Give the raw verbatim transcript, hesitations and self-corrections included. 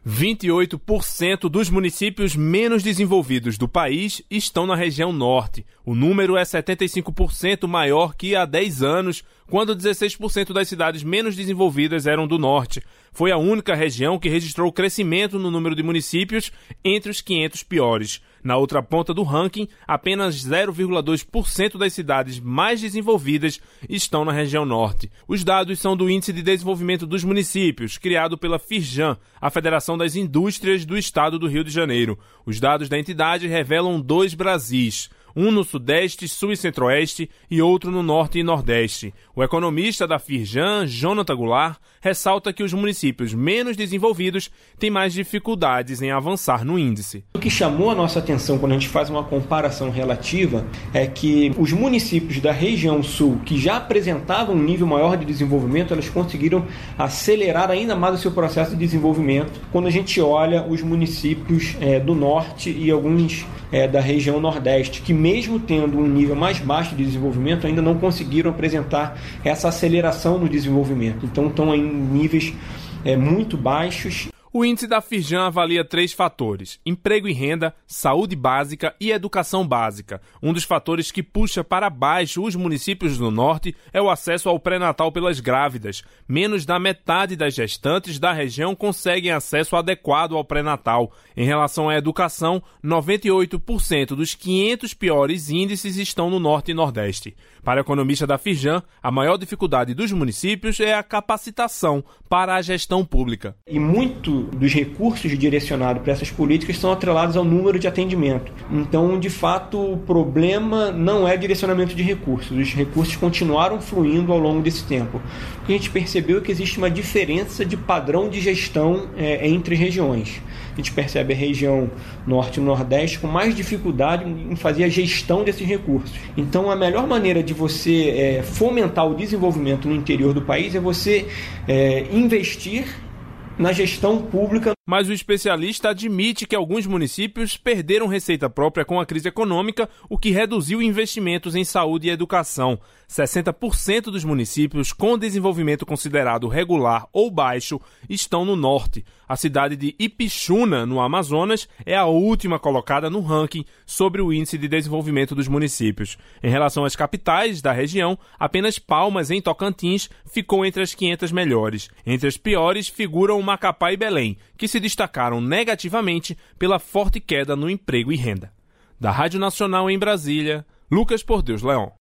vinte e oito por cento dos municípios menos desenvolvidos do país estão na região norte. O número é setenta e cinco por cento maior que há dez anos, quando dezesseis por cento das cidades menos desenvolvidas eram do norte. Foi a única região que registrou crescimento no número de municípios entre os quinhentos piores. Na outra ponta do ranking, apenas zero vírgula dois por cento das cidades mais desenvolvidas estão na região norte. Os dados são do Índice de Desenvolvimento dos Municípios, criado pela Firjan, a Federação das Indústrias do Estado do Rio de Janeiro. Os dados da entidade revelam dois Brasis, um no Sudeste, Sul e Centro-Oeste e outro no Norte e Nordeste. O economista da Firjan, Jonathan Goulart, ressalta que os municípios menos desenvolvidos têm mais dificuldades em avançar no índice. O que chamou a nossa atenção quando a gente faz uma comparação relativa é que os municípios da região Sul, que já apresentavam um nível maior de desenvolvimento, eles conseguiram acelerar ainda mais o seu processo de desenvolvimento quando a gente olha os municípios é, do Norte e alguns é, da região Nordeste, que mesmo tendo um nível mais baixo de desenvolvimento, ainda não conseguiram apresentar essa aceleração no desenvolvimento. Então estão em níveis é, muito baixos. O índice da Firjan avalia três fatores: emprego e renda, saúde básica e educação básica. Um dos fatores que puxa para baixo os municípios do norte é o acesso ao pré-natal pelas grávidas. Menos da metade das gestantes da região conseguem acesso adequado ao pré-natal. Em relação à educação, noventa e oito por cento dos quinhentos piores índices estão no norte e nordeste. Para o economista da Firjan, a maior dificuldade dos municípios é a capacitação para a gestão pública. E muito dos recursos direcionados para essas políticas são atrelados ao número de atendimento. Então, de fato, o problema não é direcionamento de recursos. Os recursos continuaram fluindo ao longo desse tempo. O que a gente percebeu é que existe uma diferença de padrão de gestão é, entre regiões. A gente percebe a região norte e nordeste com mais dificuldade em fazer a gestão desses recursos. Então, a melhor maneira de você é, fomentar o desenvolvimento no interior do país é você é, investir na gestão pública. Mas o especialista admite que alguns municípios perderam receita própria com a crise econômica, o que reduziu investimentos em saúde e educação. sessenta por cento dos municípios com desenvolvimento considerado regular ou baixo estão no norte. A cidade de Ipixuna, no Amazonas, é a última colocada no ranking sobre o Índice de Desenvolvimento dos Municípios. Em relação às capitais da região, apenas Palmas, em Tocantins, ficou entre as quinhentas melhores. Entre as piores figuram Macapá e Belém, que se destacaram negativamente pela forte queda no emprego e renda. Da Rádio Nacional em Brasília, Lucas Por Deus Leão.